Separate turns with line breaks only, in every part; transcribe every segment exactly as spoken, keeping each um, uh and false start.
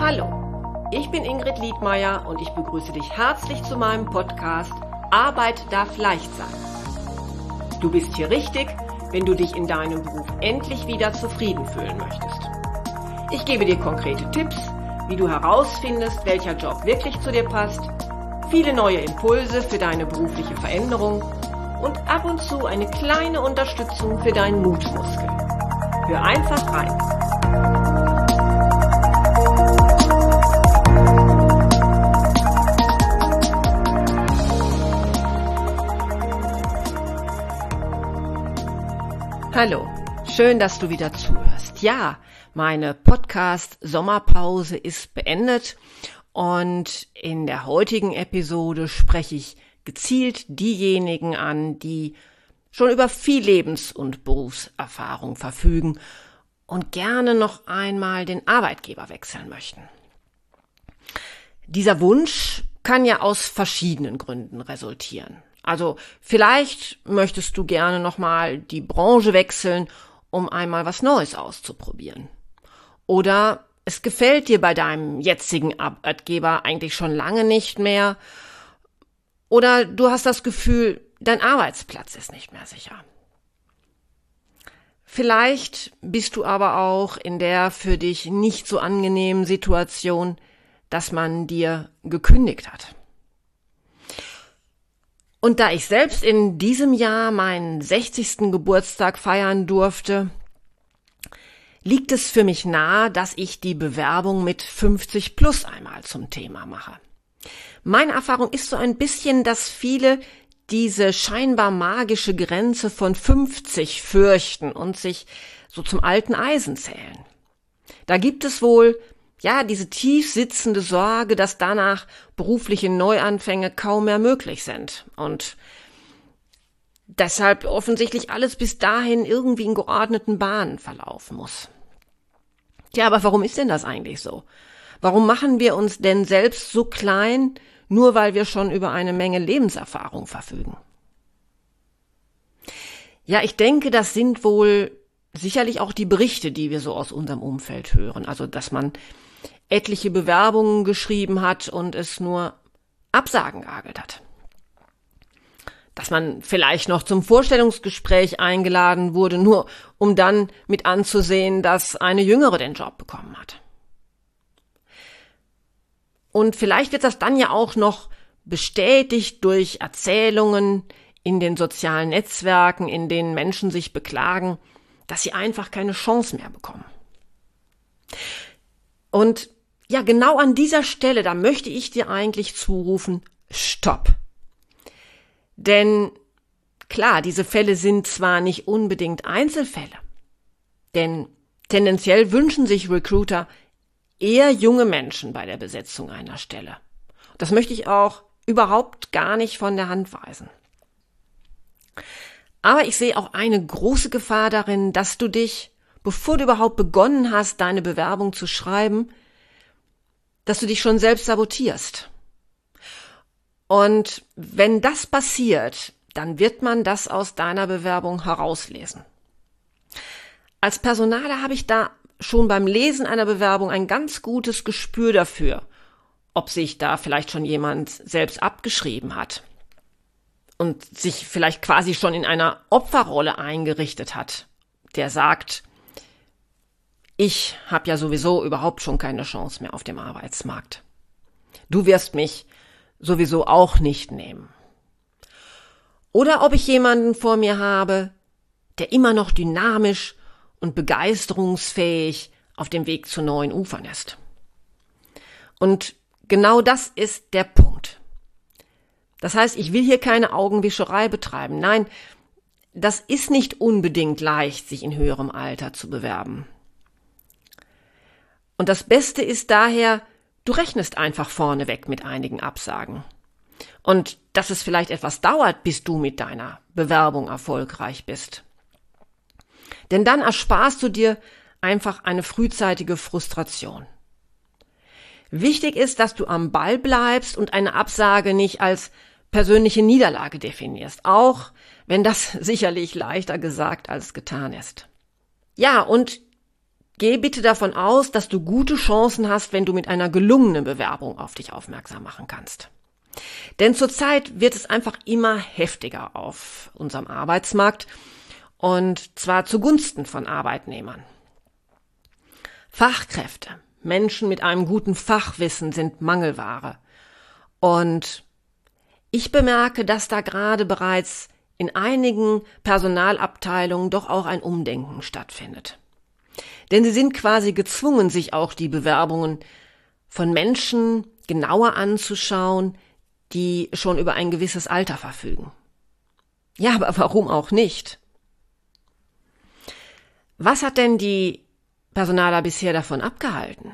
Hallo, ich bin Ingrid Liedmeier und ich begrüße dich herzlich zu meinem Podcast Arbeit darf leicht sein. Du bist hier richtig, wenn du dich in deinem Beruf endlich wieder zufrieden fühlen möchtest. Ich gebe dir konkrete Tipps, wie du herausfindest, welcher Job wirklich zu dir passt, viele neue Impulse für deine berufliche Veränderung und ab und zu eine kleine Unterstützung für deinen Mutmuskel. Hör einfach rein. Hallo, schön, dass du wieder zuhörst. Ja, meine Podcast-Sommerpause ist beendet und in der heutigen Episode spreche ich gezielt diejenigen an, die schon über viel Lebens- und Berufserfahrung verfügen und gerne noch einmal den Arbeitgeber wechseln möchten. Dieser Wunsch kann ja aus verschiedenen Gründen resultieren. Also vielleicht möchtest du gerne nochmal die Branche wechseln, um einmal was Neues auszuprobieren. Oder es gefällt dir bei deinem jetzigen Arbeitgeber eigentlich schon lange nicht mehr. Oder du hast das Gefühl, dein Arbeitsplatz ist nicht mehr sicher. Vielleicht bist du aber auch in der für dich nicht so angenehmen Situation, dass man dir gekündigt hat. Und da ich selbst in diesem Jahr meinen sechzigsten Geburtstag feiern durfte, liegt es für mich nahe, dass ich die Bewerbung mit fünfzig plus einmal zum Thema mache. Meine Erfahrung ist so ein bisschen, dass viele diese scheinbar magische Grenze von fünfzig fürchten und sich so zum alten Eisen zählen. Da gibt es wohl ja diese tief sitzende Sorge, dass danach berufliche Neuanfänge kaum mehr möglich sind und deshalb offensichtlich alles bis dahin irgendwie in geordneten Bahnen verlaufen muss. Tja, aber warum ist denn das eigentlich so? Warum machen wir uns denn selbst so klein, nur weil wir schon über eine Menge Lebenserfahrung verfügen? Ja, ich denke, das sind wohl sicherlich auch die Berichte, die wir so aus unserem Umfeld hören. Also, dass man etliche Bewerbungen geschrieben hat und es nur Absagen gehagelt hat. Dass man vielleicht noch zum Vorstellungsgespräch eingeladen wurde, nur um dann mit anzusehen, dass eine Jüngere den Job bekommen hat. Und vielleicht wird das dann ja auch noch bestätigt durch Erzählungen in den sozialen Netzwerken, in denen Menschen sich beklagen, dass sie einfach keine Chance mehr bekommen. Und ja, genau an dieser Stelle, da möchte ich dir eigentlich zurufen, stopp. Denn klar, diese Fälle sind zwar nicht unbedingt Einzelfälle, denn tendenziell wünschen sich Recruiter eher junge Menschen bei der Besetzung einer Stelle. Das möchte ich auch überhaupt gar nicht von der Hand weisen. Aber ich sehe auch eine große Gefahr darin, dass du dich, bevor du überhaupt begonnen hast, deine Bewerbung zu schreiben, dass du dich schon selbst sabotierst. Und wenn das passiert, dann wird man das aus deiner Bewerbung herauslesen. Als Personaler habe ich da schon beim Lesen einer Bewerbung ein ganz gutes Gespür dafür, ob sich da vielleicht schon jemand selbst abgeschrieben hat und sich vielleicht quasi schon in einer Opferrolle eingerichtet hat, der sagt, ich habe ja sowieso überhaupt schon keine Chance mehr auf dem Arbeitsmarkt. Du wirst mich sowieso auch nicht nehmen. Oder ob ich jemanden vor mir habe, der immer noch dynamisch und begeisterungsfähig auf dem Weg zu neuen Ufern ist. Und genau das ist der Punkt. Das heißt, ich will hier keine Augenwischerei betreiben. Nein, das ist nicht unbedingt leicht, sich in höherem Alter zu bewerben. Und das Beste ist daher, du rechnest einfach vorneweg mit einigen Absagen. Und dass es vielleicht etwas dauert, bis du mit deiner Bewerbung erfolgreich bist. Denn dann ersparst du dir einfach eine frühzeitige Frustration. Wichtig ist, dass du am Ball bleibst und eine Absage nicht als persönliche Niederlage definierst, auch wenn das sicherlich leichter gesagt als getan ist. Ja, und Geh bitte davon aus, dass du gute Chancen hast, wenn du mit einer gelungenen Bewerbung auf dich aufmerksam machen kannst. Denn zurzeit wird es einfach immer heftiger auf unserem Arbeitsmarkt und zwar zugunsten von Arbeitnehmern. Fachkräfte, Menschen mit einem guten Fachwissen sind Mangelware. Und ich bemerke, dass da gerade bereits in einigen Personalabteilungen doch auch ein Umdenken stattfindet. Denn sie sind quasi gezwungen, sich auch die Bewerbungen von Menschen genauer anzuschauen, die schon über ein gewisses Alter verfügen. Ja, aber warum auch nicht? Was hat denn die Personaler bisher davon abgehalten?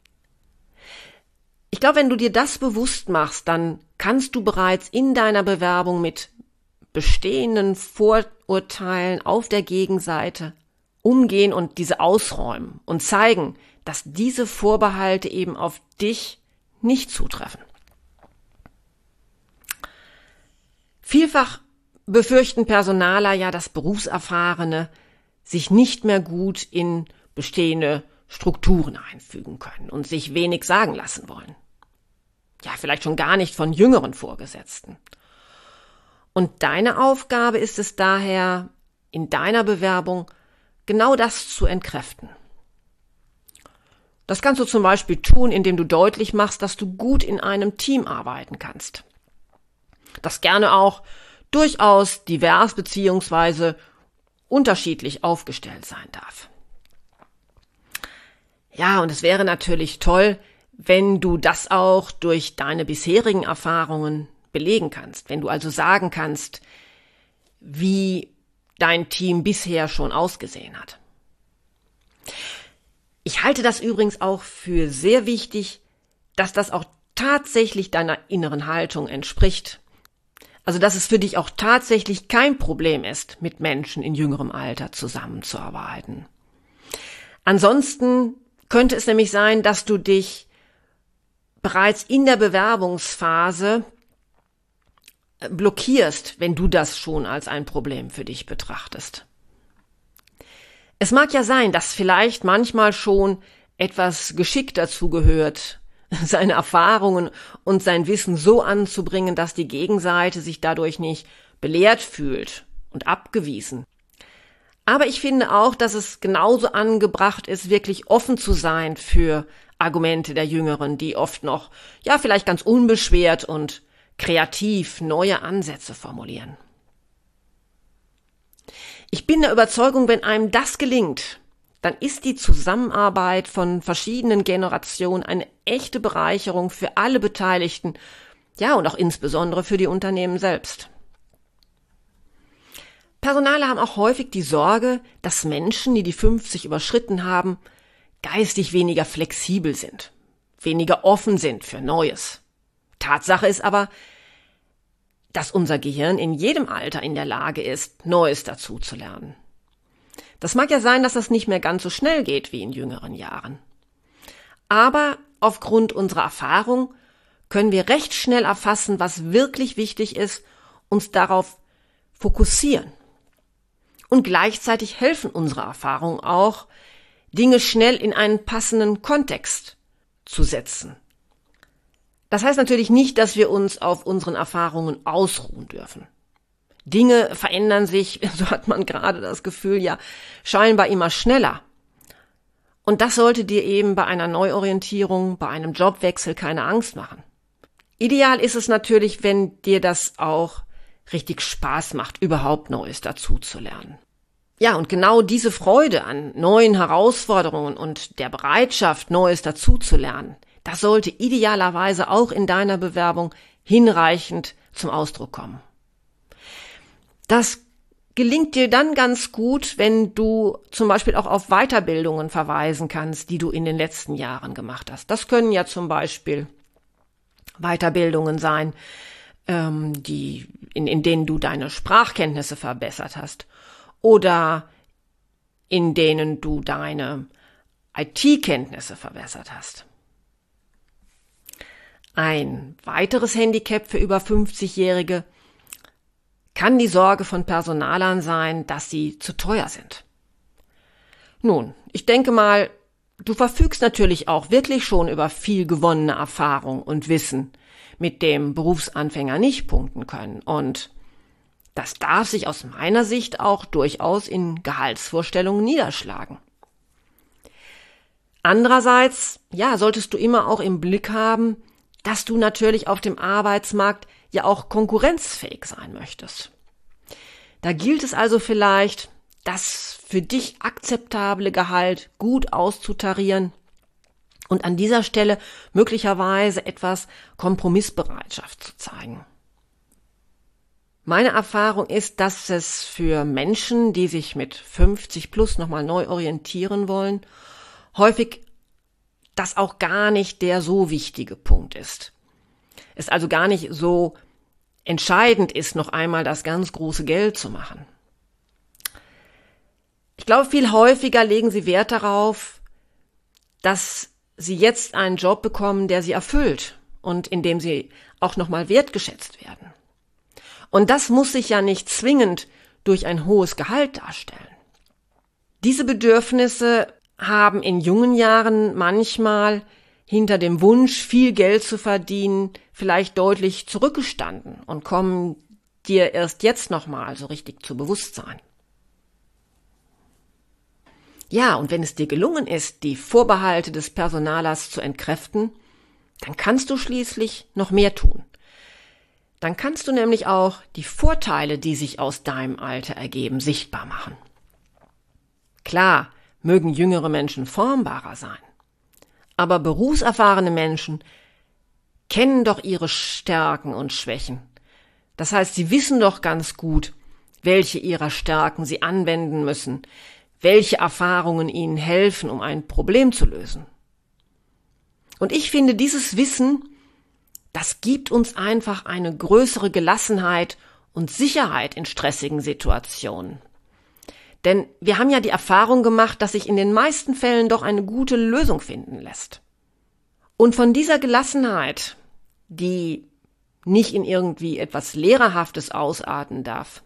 Ich glaube, wenn du dir das bewusst machst, dann kannst du bereits in deiner Bewerbung mit bestehenden Vorurteilen auf der Gegenseite umgehen und diese ausräumen und zeigen, dass diese Vorbehalte eben auf dich nicht zutreffen. Vielfach befürchten Personaler ja, dass Berufserfahrene sich nicht mehr gut in bestehende Strukturen einfügen können und sich wenig sagen lassen wollen. Ja, vielleicht schon gar nicht von jüngeren Vorgesetzten. Und deine Aufgabe ist es daher, in deiner Bewerbung genau das zu entkräften. Das kannst du zum Beispiel tun, indem du deutlich machst, dass du gut in einem Team arbeiten kannst. Das gerne auch durchaus divers bzw. unterschiedlich aufgestellt sein darf. Ja, und es wäre natürlich toll, wenn du das auch durch deine bisherigen Erfahrungen belegen kannst, wenn du also sagen kannst, wie dein Team bisher schon ausgesehen hat. Ich halte das übrigens auch für sehr wichtig, dass das auch tatsächlich deiner inneren Haltung entspricht. Also, dass es für dich auch tatsächlich kein Problem ist, mit Menschen in jüngerem Alter zusammenzuarbeiten. Ansonsten könnte es nämlich sein, dass du dich bereits in der Bewerbungsphase blockierst, wenn du das schon als ein Problem für dich betrachtest. Es mag ja sein, dass vielleicht manchmal schon etwas Geschick dazu gehört, seine Erfahrungen und sein Wissen so anzubringen, dass die Gegenseite sich dadurch nicht belehrt fühlt und abgewiesen. Aber ich finde auch, dass es genauso angebracht ist, wirklich offen zu sein für Argumente der Jüngeren, die oft noch, ja, vielleicht ganz unbeschwert und kreativ neue Ansätze formulieren. Ich bin der Überzeugung, wenn einem das gelingt, dann ist die Zusammenarbeit von verschiedenen Generationen eine echte Bereicherung für alle Beteiligten, ja, und auch insbesondere für die Unternehmen selbst. Personale haben auch häufig die Sorge, dass Menschen, die die fünfzig überschritten haben, geistig weniger flexibel sind, weniger offen sind für Neues. Tatsache ist aber, dass unser Gehirn in jedem Alter in der Lage ist, Neues dazu zu lernen. Das mag ja sein, dass das nicht mehr ganz so schnell geht wie in jüngeren Jahren. Aber aufgrund unserer Erfahrung können wir recht schnell erfassen, was wirklich wichtig ist, uns darauf fokussieren. Und gleichzeitig helfen unsere Erfahrungen auch, Dinge schnell in einen passenden Kontext zu setzen. Das heißt natürlich nicht, dass wir uns auf unseren Erfahrungen ausruhen dürfen. Dinge verändern sich, so hat man gerade das Gefühl, ja, scheinbar immer schneller. Und das sollte dir eben bei einer Neuorientierung, bei einem Jobwechsel keine Angst machen. Ideal ist es natürlich, wenn dir das auch richtig Spaß macht, überhaupt Neues dazu zu lernen. Ja, und genau diese Freude an neuen Herausforderungen und der Bereitschaft, Neues dazu zu lernen, das sollte idealerweise auch in deiner Bewerbung hinreichend zum Ausdruck kommen. Das gelingt dir dann ganz gut, wenn du zum Beispiel auch auf Weiterbildungen verweisen kannst, die du in den letzten Jahren gemacht hast. Das können ja zum Beispiel Weiterbildungen sein, ähm, die, in, in denen du deine Sprachkenntnisse verbessert hast oder in denen du deine I T-Kenntnisse verbessert hast. Ein weiteres Handicap für über fünfzigjährige kann die Sorge von Personalern sein, dass sie zu teuer sind. Nun, ich denke mal, du verfügst natürlich auch wirklich schon über viel gewonnene Erfahrung und Wissen, mit dem Berufsanfänger nicht punkten können. Und das darf sich aus meiner Sicht auch durchaus in Gehaltsvorstellungen niederschlagen. Andererseits, ja, solltest du immer auch im Blick haben, dass du natürlich auf dem Arbeitsmarkt ja auch konkurrenzfähig sein möchtest. Da gilt es also vielleicht, das für dich akzeptable Gehalt gut auszutarieren und an dieser Stelle möglicherweise etwas Kompromissbereitschaft zu zeigen. Meine Erfahrung ist, dass es für Menschen, die sich mit fünfzig plus nochmal neu orientieren wollen, häufig das auch gar nicht der so wichtige Punkt ist. Es also gar nicht so entscheidend ist, noch einmal das ganz große Geld zu machen. Ich glaube, viel häufiger legen sie Wert darauf, dass sie jetzt einen Job bekommen, der sie erfüllt und in dem sie auch nochmal wertgeschätzt werden. Und das muss sich ja nicht zwingend durch ein hohes Gehalt darstellen. Diese Bedürfnisse haben in jungen Jahren manchmal hinter dem Wunsch, viel Geld zu verdienen, vielleicht deutlich zurückgestanden und kommen dir erst jetzt nochmal so richtig zu Bewusstsein. Ja, und wenn es dir gelungen ist, die Vorbehalte des Personalers zu entkräften, dann kannst du schließlich noch mehr tun. Dann kannst du nämlich auch die Vorteile, die sich aus deinem Alter ergeben, sichtbar machen. Klar, mögen jüngere Menschen formbarer sein, aber berufserfahrene Menschen kennen doch ihre Stärken und Schwächen. Das heißt, sie wissen doch ganz gut, welche ihrer Stärken sie anwenden müssen, welche Erfahrungen ihnen helfen, um ein Problem zu lösen. Und ich finde, dieses Wissen, das gibt uns einfach eine größere Gelassenheit und Sicherheit in stressigen Situationen. Denn wir haben ja die Erfahrung gemacht, dass sich in den meisten Fällen doch eine gute Lösung finden lässt. Und von dieser Gelassenheit, die nicht in irgendwie etwas Lehrerhaftes ausarten darf,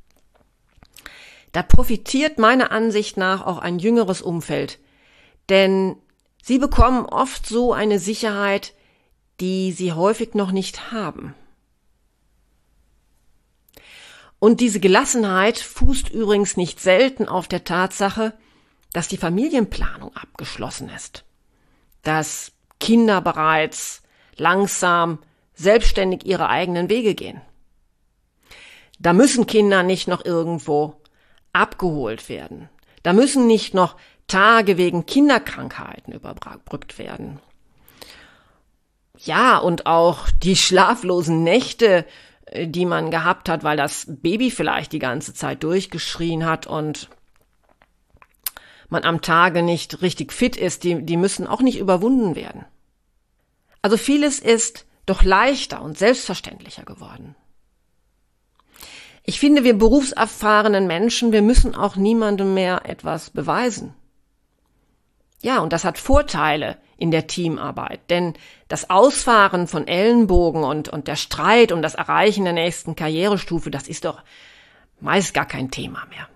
da profitiert meiner Ansicht nach auch ein jüngeres Umfeld, denn sie bekommen oft so eine Sicherheit, die sie häufig noch nicht haben. Und diese Gelassenheit fußt übrigens nicht selten auf der Tatsache, dass die Familienplanung abgeschlossen ist, dass Kinder bereits langsam selbstständig ihre eigenen Wege gehen. Da müssen Kinder nicht noch irgendwo abgeholt werden. Da müssen nicht noch Tage wegen Kinderkrankheiten überbrückt werden. Ja, und auch die schlaflosen Nächte, die man gehabt hat, weil das Baby vielleicht die ganze Zeit durchgeschrien hat und man am Tage nicht richtig fit ist, die, die müssen auch nicht überwunden werden. Also vieles ist doch leichter und selbstverständlicher geworden. Ich finde, wir berufserfahrenen Menschen, wir müssen auch niemandem mehr etwas beweisen. Ja, und das hat Vorteile in der Teamarbeit, denn das Ausfahren von Ellenbogen und, und der Streit um das Erreichen der nächsten Karrierestufe, das ist doch meist gar kein Thema mehr.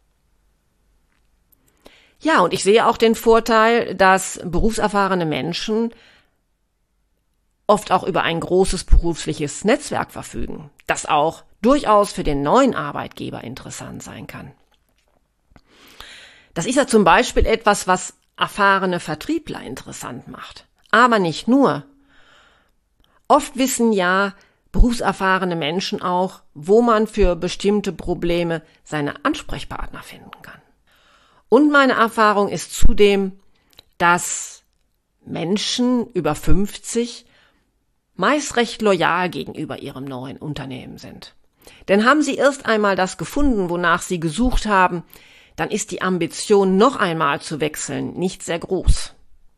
Ja, und ich sehe auch den Vorteil, dass berufserfahrene Menschen oft auch über ein großes berufliches Netzwerk verfügen, das auch durchaus für den neuen Arbeitgeber interessant sein kann. Das ist ja zum Beispiel etwas, was erfahrene Vertriebler interessant macht. Aber nicht nur. Oft wissen ja berufserfahrene Menschen auch, wo man für bestimmte Probleme seine Ansprechpartner finden kann. Und meine Erfahrung ist zudem, dass Menschen über fünfzig meist recht loyal gegenüber ihrem neuen Unternehmen sind. Denn haben sie erst einmal das gefunden, wonach sie gesucht haben, dann ist die Ambition, noch einmal zu wechseln, nicht sehr groß.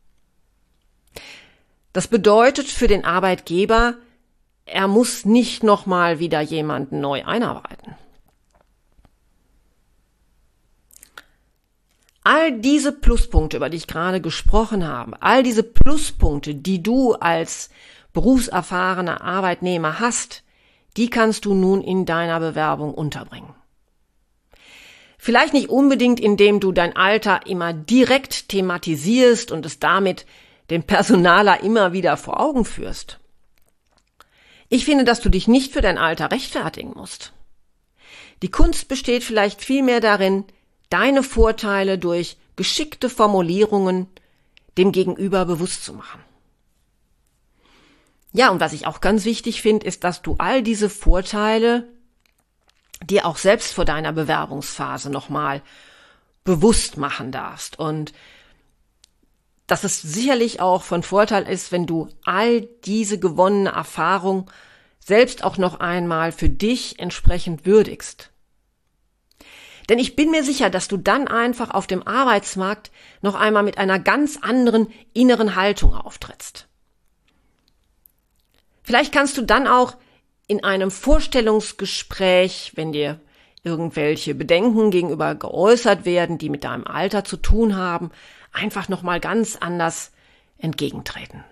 Das bedeutet für den Arbeitgeber, er muss nicht nochmal wieder jemanden neu einarbeiten. All diese Pluspunkte, über die ich gerade gesprochen habe, all diese Pluspunkte, die du als berufserfahrener Arbeitnehmer hast, die kannst du nun in deiner Bewerbung unterbringen. Vielleicht nicht unbedingt, indem du dein Alter immer direkt thematisierst und es damit dem Personaler immer wieder vor Augen führst. Ich finde, dass du dich nicht für dein Alter rechtfertigen musst. Die Kunst besteht vielleicht vielmehr darin, deine Vorteile durch geschickte Formulierungen dem Gegenüber bewusst zu machen. Ja, und was ich auch ganz wichtig finde, ist, dass du all diese Vorteile dir auch selbst vor deiner Bewerbungsphase nochmal bewusst machen darfst. Und dass es sicherlich auch von Vorteil ist, wenn du all diese gewonnene Erfahrung selbst auch noch einmal für dich entsprechend würdigst. Denn ich bin mir sicher, dass du dann einfach auf dem Arbeitsmarkt noch einmal mit einer ganz anderen inneren Haltung auftrittst. Vielleicht kannst du dann auch in einem Vorstellungsgespräch, wenn dir irgendwelche Bedenken gegenüber geäußert werden, die mit deinem Alter zu tun haben, einfach nochmal ganz anders entgegentreten.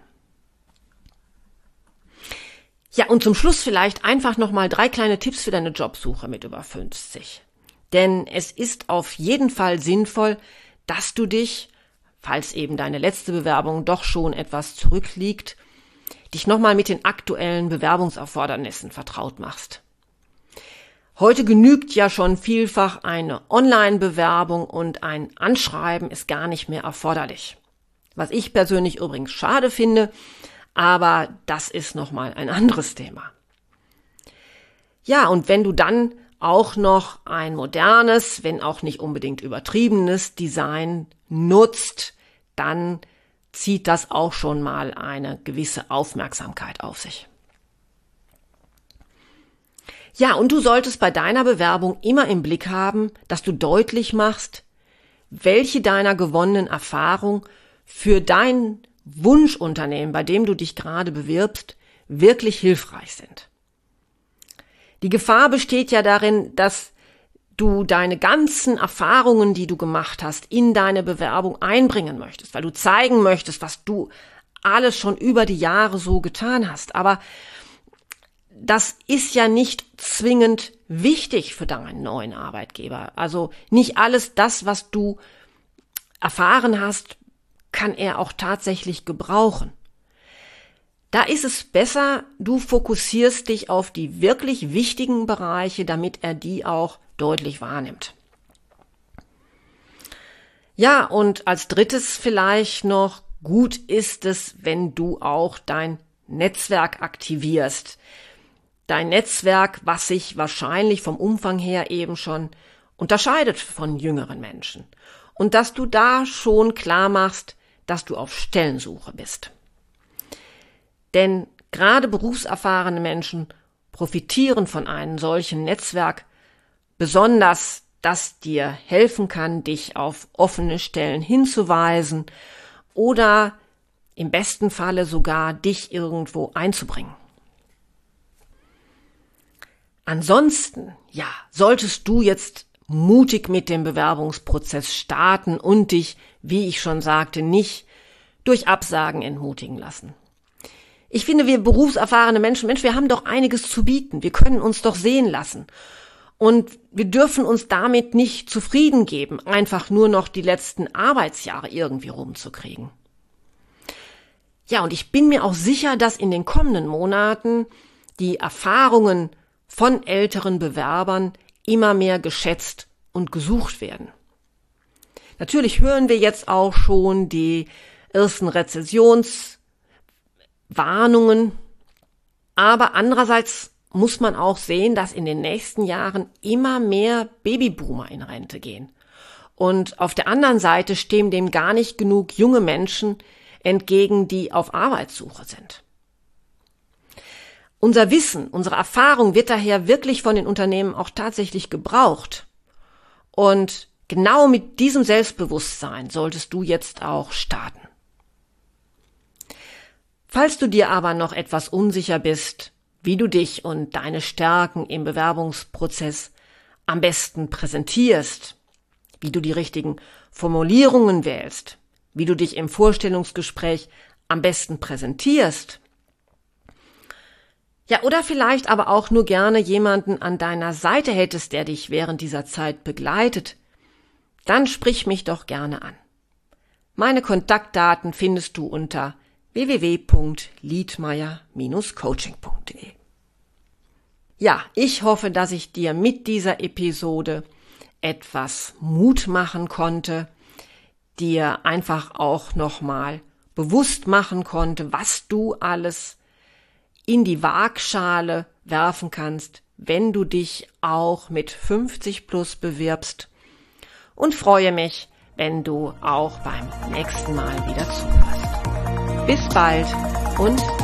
Ja, und zum Schluss vielleicht einfach nochmal drei kleine Tipps für deine Jobsuche mit über fünfzig. Denn es ist auf jeden Fall sinnvoll, dass du dich, falls eben deine letzte Bewerbung doch schon etwas zurückliegt, dich nochmal mit den aktuellen Bewerbungserfordernissen vertraut machst. Heute genügt ja schon vielfach eine Online-Bewerbung und ein Anschreiben ist gar nicht mehr erforderlich. Was ich persönlich übrigens schade finde, aber das ist nochmal ein anderes Thema. Ja, und wenn du dann auch noch ein modernes, wenn auch nicht unbedingt übertriebenes Design nutzt, dann zieht das auch schon mal eine gewisse Aufmerksamkeit auf sich. Ja, und du solltest bei deiner Bewerbung immer im Blick haben, dass du deutlich machst, welche deiner gewonnenen Erfahrungen für dein Wunschunternehmen, bei dem du dich gerade bewirbst, wirklich hilfreich sind. Die Gefahr besteht ja darin, dass du deine ganzen Erfahrungen, die du gemacht hast, in deine Bewerbung einbringen möchtest, weil du zeigen möchtest, was du alles schon über die Jahre so getan hast. Aber das ist ja nicht zwingend wichtig für deinen neuen Arbeitgeber. Also nicht alles das, was du erfahren hast, kann er auch tatsächlich gebrauchen. Da ist es besser, du fokussierst dich auf die wirklich wichtigen Bereiche, damit er die auch deutlich wahrnimmt. Ja, und als drittes vielleicht noch, gut ist es, wenn du auch dein Netzwerk aktivierst. Dein Netzwerk, was sich wahrscheinlich vom Umfang her eben schon unterscheidet von jüngeren Menschen. Und dass du da schon klar machst, dass du auf Stellensuche bist. Denn gerade berufserfahrene Menschen profitieren von einem solchen Netzwerk, besonders das dir helfen kann, dich auf offene Stellen hinzuweisen oder im besten Falle sogar dich irgendwo einzubringen. Ansonsten, ja, solltest du jetzt mutig mit dem Bewerbungsprozess starten und dich, wie ich schon sagte, nicht durch Absagen entmutigen lassen. Ich finde, wir berufserfahrene Menschen, Mensch, wir haben doch einiges zu bieten. Wir können uns doch sehen lassen. Und wir dürfen uns damit nicht zufrieden geben, einfach nur noch die letzten Arbeitsjahre irgendwie rumzukriegen. Ja, und ich bin mir auch sicher, dass in den kommenden Monaten die Erfahrungen von älteren Bewerbern immer mehr geschätzt und gesucht werden. Natürlich hören wir jetzt auch schon die ersten Rezessionswarnungen, aber andererseits muss man auch sehen, dass in den nächsten Jahren immer mehr Babyboomer in Rente gehen. Und auf der anderen Seite stehen dem gar nicht genug junge Menschen entgegen, die auf Arbeitssuche sind. Unser Wissen, unsere Erfahrung wird daher wirklich von den Unternehmen auch tatsächlich gebraucht. Und genau mit diesem Selbstbewusstsein solltest du jetzt auch starten. Falls du dir aber noch etwas unsicher bist, wie du dich und deine Stärken im Bewerbungsprozess am besten präsentierst, wie du die richtigen Formulierungen wählst, wie du dich im Vorstellungsgespräch am besten präsentierst, ja, oder vielleicht aber auch nur gerne jemanden an deiner Seite hättest, der dich während dieser Zeit begleitet, Dann sprich mich doch gerne an. Meine Kontaktdaten findest du unter w w w punkt liedmeier Bindestrich coaching punkt de. Ja, ich hoffe, dass ich dir mit dieser Episode etwas Mut machen konnte, dir einfach auch nochmal bewusst machen konnte, was du alles in die Waagschale werfen kannst, wenn du dich auch mit fünfzig plus bewirbst, und freue mich, wenn du auch beim nächsten Mal wieder zuhörst. Bis bald und